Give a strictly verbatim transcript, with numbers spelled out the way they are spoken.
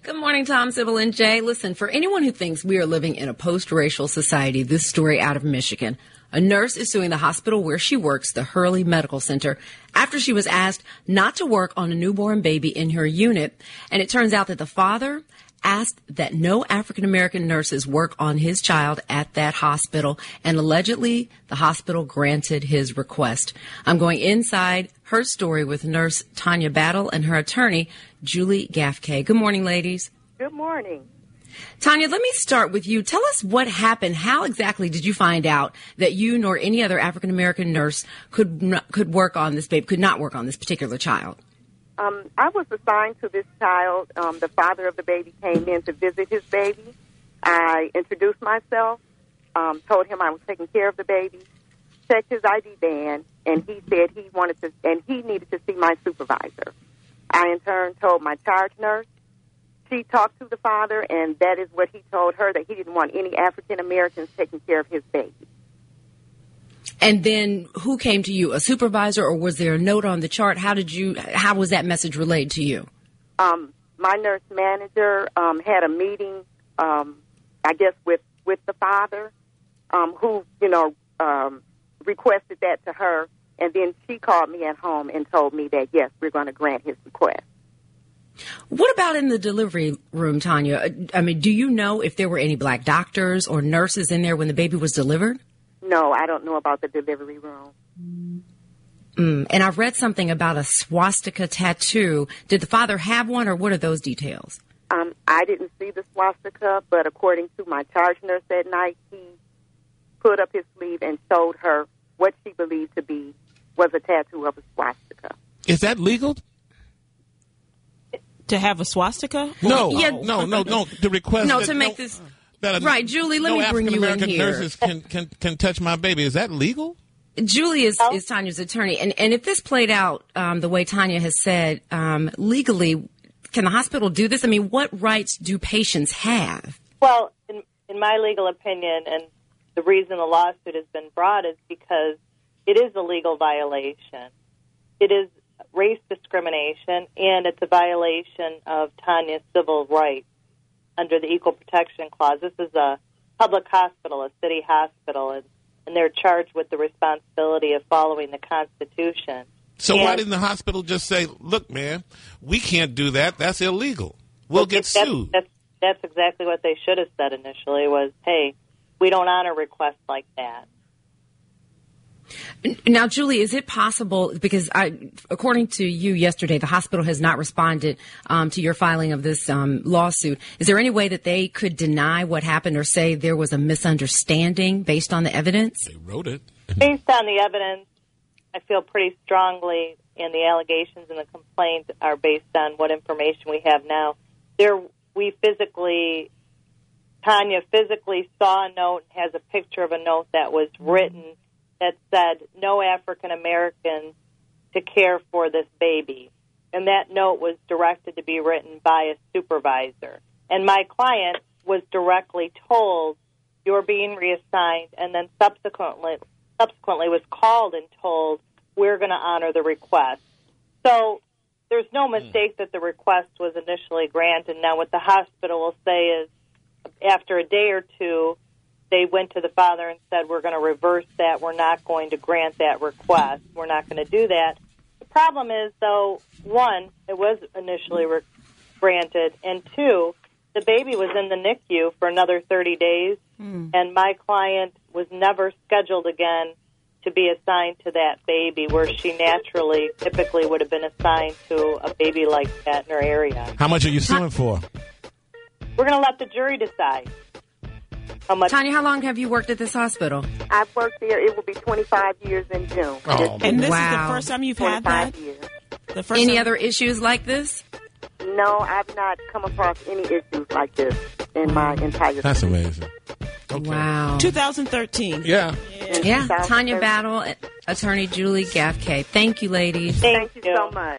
Good morning, Tom, Sybil, and Jay. Listen, for anyone who thinks we are living in a post-racial society, this story out of Michigan. A nurse is suing the hospital where she works, the Hurley Medical Center, after she was asked not to work on a newborn baby in her unit. And it turns out that the father asked that no African-American nurses work on his child at that hospital, and allegedly the hospital granted his request. I'm going inside her story with nurse Tanya Battle and her attorney, Julie Gaffkay. Good morning, ladies. Good morning. Tanya, let me start with you. Tell us what happened. How exactly did you find out that you nor any other African-American nurse could not, could work on this baby, could not work on this particular child? Um, I was assigned to this child. Um, the father of the baby came in to visit his baby. I introduced myself, um, told him I was taking care of the baby, checked his I D band, and he said he wanted to, and he needed to see my supervisor. I, in turn, told my charge nurse. She talked to the father, and that is what he told her, that he didn't want any African Americans taking care of his baby. And then who came to you, a supervisor, or was there a note on the chart? How did you, how was that message relayed to you? Um, my nurse manager um, had a meeting, um, I guess, with, with the father, um, who, you know, um, requested that to her. And then she called me at home and told me that, yes, we're going to grant his request. What about in the delivery room, Tanya? I mean, do you know if there were any black doctors or nurses in there when the baby was delivered? No, I don't know about the delivery room. Mm. And I've read something about a swastika tattoo. Did the father have one, or what are those details? Um, I didn't see the swastika, but according to my charge nurse that night, he put up his sleeve and showed her what she believed to be was a tattoo of a swastika. Is that legal? To have a swastika? No, Yeah. no, no, no. The request. No, that to make no, this that a, right, Julie. Let no me bring you in African-American here. nurses can, can can touch my baby. Is that legal? Julie is, Oh. is Tanya's attorney, and and if this played out um, the way Tanya has said, um, legally, can the hospital do this? I mean, what rights do patients have? Well, in, in my legal opinion, and the reason the lawsuit has been brought is because it is a legal violation. It is race discrimination, and it's a violation of Tanya's civil rights under the Equal Protection Clause. This is a public hospital, a city hospital, and, and they're charged with the responsibility of following the Constitution. So and why didn't the hospital just say, "Look, man, we can't do that. That's illegal. We'll get that's, sued." That's, that's exactly what they should have said initially was, hey, we don't honor requests like that. Now, Julie, is it possible, because I, according to you yesterday, the hospital has not responded um, to your filing of this um, lawsuit. Is there any way that they could deny what happened or say there was a misunderstanding based on the evidence? They wrote it. Based on the evidence, I feel pretty strongly, and the allegations in the complaint are based on what information we have now. There, we physically, Tanya physically saw a note, has a picture of a note that was written that said, no African Americans to care for this baby. And that note was directed to be written by a supervisor. And my client was directly told, you're being reassigned, and then subsequently subsequently was called and told, we're going to honor the request. So there's no mistake that the request was initially granted. Now what the hospital will say is, after a day or two, they went to the father and said, we're going to reverse that. We're not going to grant that request. We're not going to do that. The problem is, though, one, it was initially re- granted, and two, the baby was in the N I C U for another thirty days, mm. and my client was never scheduled again to be assigned to that baby, where she naturally, typically would have been assigned to a baby like that in her area. How much are you suing for? We're going to let the jury decide. How much? Tanya, how long have you worked at this hospital? I've worked there. It will be twenty-five years in June. Oh. And this Wow. is the first time you've had that? years. The first Any time? other issues like this? No, I've not come across any issues like this in my entire That's career. amazing. Okay. Wow. twenty thirteen. Yeah. Yeah, Tanya Battle, attorney Julie Gaffkay. Thank you, ladies. Thank Thank you so much.